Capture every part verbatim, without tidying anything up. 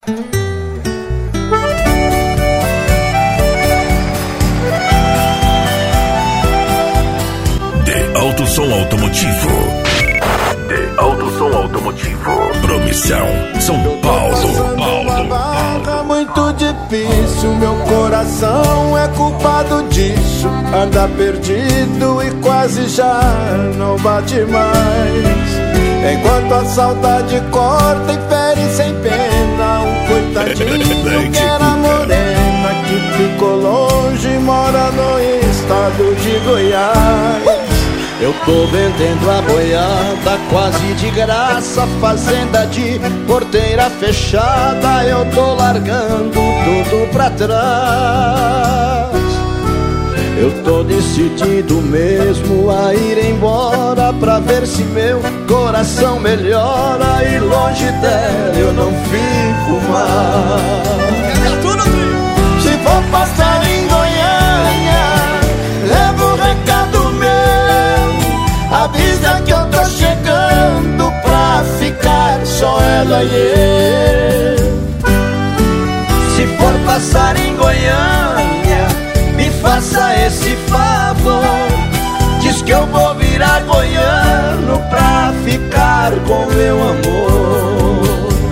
De Alto Som Automotivo. De Alto Som Automotivo. Promissão, São Paulo. Paulo. Paulo. Muito difícil, meu coração é culpado disso. Anda perdido e quase já não bate mais. Enquanto a saudade corta e fere sem pena um coitadinho que era morena, que ficou longe e mora no estado de Goiás. Eu tô vendendo a boiada quase de graça, fazenda de porteira fechada, eu tô largando tudo pra trás. Eu tô decidido mesmo a ir embora pra ver se meu coração melhora e longe dela eu não fico mais. Se for passar em Goiânia, leva um recado meu, avisa que eu tô chegando pra ficar só ela e eu. Se for passar em Goiânia, me faça esse favor, diz que eu vou virar goiano pra ficar com meu amor.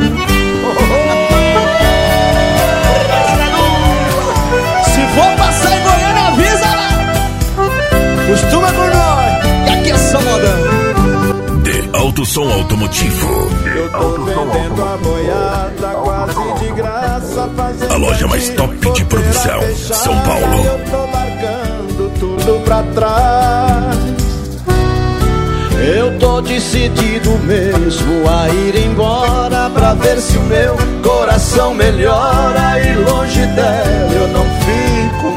Se for passar em Goiânia, avisa lá, costuma por nós, e aqui é só modão. De Alto Som Automotivo. Eu tô vendendo a boiada quase de graça, fazendo a loja mais top de produção, São Paulo. Eu tô largando tudo pra trás. Eu tô decidido mesmo a ir embora pra ver se o meu coração melhora e longe dela eu não fico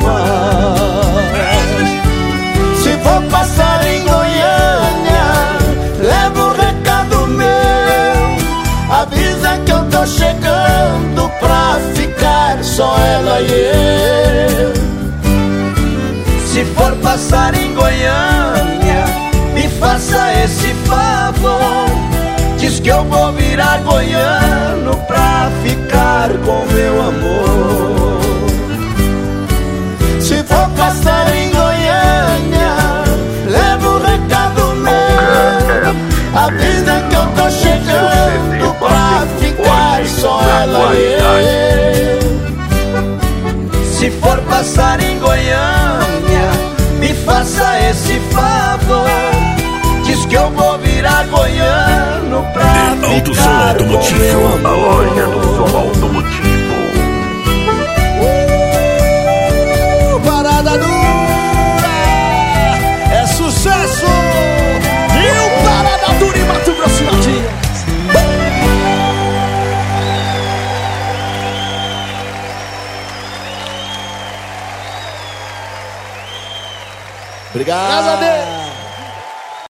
mais. Se for passar em Goiânia, leva um recado meu, avisa que eu tô chegando pra ficar só ela e eu. Se for passar em Goiânia, me faça esse favor, diz que eu vou virar goiano pra ficar com meu amor. Se for passar em Goiânia, leva um recado meu, avisa que eu tô chegando pra ficar só ela e eu. Se for passar em Goiânia, me faça esse favor, diz que eu vou virar goiano pra De Alto Som ficar Automotivo. com meu amor. A loja do som automotivo. Uh, parada dura é sucesso! E o Parada Dura em Mato Grosso e Matias. Obrigado. Graças a Deus.